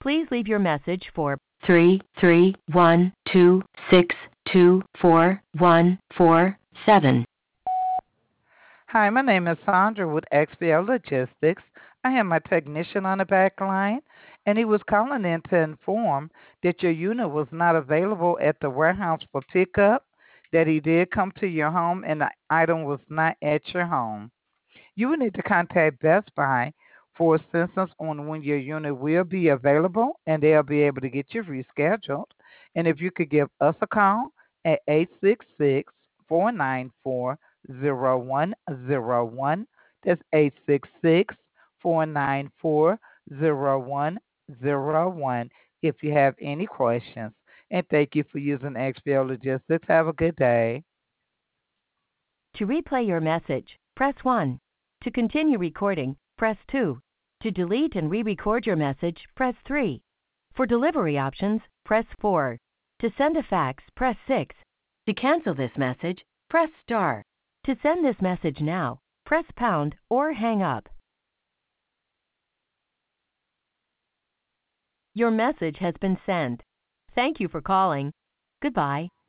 Please leave your message for 331262447. Hi, my name is Sandra with XPL Logistics. I have my technician on the back line, and he was calling in to inform that your unit was not available at the warehouse for pickup, that he did come to your home and the item was not at your home. You will need to contact Best Buy for assistance on when your unit will be available, and they'll be able to get you rescheduled. And if you could give us a call at 866-494-0101. That's 866-494-0101 if you have any questions. And thank you for using XPL Logistics. Have a good day. To replay your message, press 1. To continue recording, press 2. To delete and re-record your message, press 3. For delivery options, press 4. To send a fax, press 6. To cancel this message, press star. To send this message now, press pound or hang up. Your message has been sent. Thank you for calling. Goodbye.